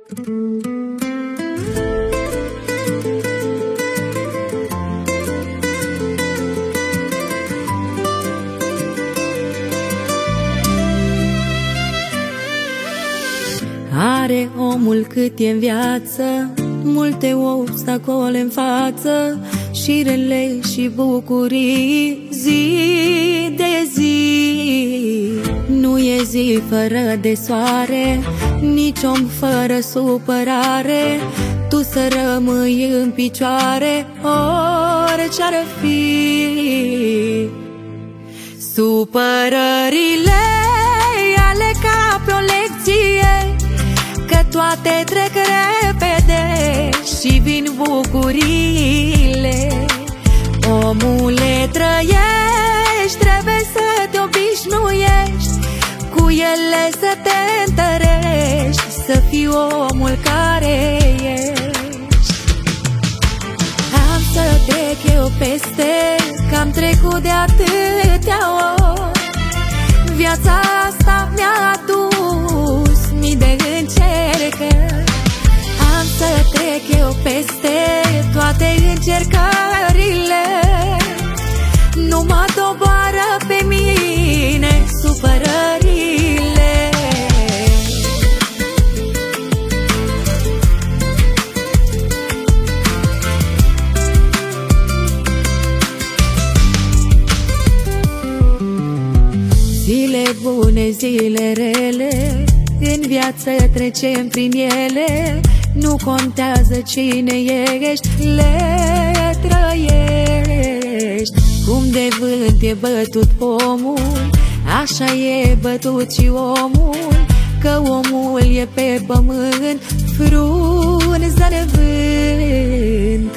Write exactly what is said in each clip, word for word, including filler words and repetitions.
Are omul cât e în viață, multe obstacole în față, și rele și bucurii zi de zi. Nu e zi fără de soare, nici om fără supărare. Tu să rămâi în picioare, orice-ar fi. Supărările ale ca pe o lecție, că toate trec repede și vin bucuriile. Omule, trăiești, trebuie să te obișnuiești cu ele, să te întărești, să fii omul care ești. Am să trec eu peste, că am trecut de atâtea ori. Viața asta mi-a adus mii de încercări. Am să trec eu peste toate încercările. Nu mă doboară pe mine supărările. Zile bune, zile rele, în viață trecem prin ele. Nu contează cine ești, le trăiești. Cum de vânt e bătut omul, așa e bătut și omul. Că omul e pe pământ, frunză de vânt.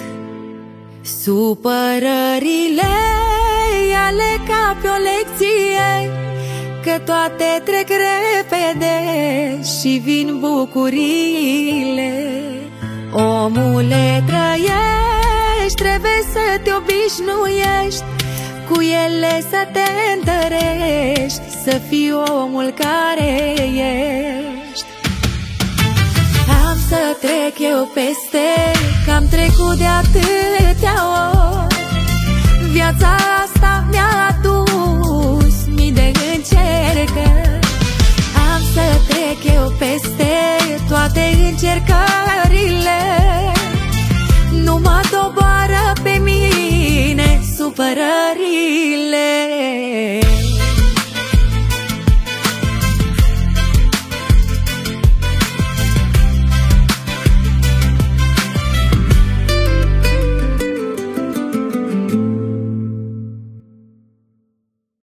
Supărările ale ca pe o lecție, că toate trec repede și vin bucuriile. Omule, trăiești, trebuie să te obișnuiești cu ele, să te întărești, să fii omul care ești. Am să trec eu peste, că am trecut de atâtea ori. Viața asta mi-a adus mii de încercări. Am să trec eu peste toate încercările. Nu mă doboară pe mine supărările.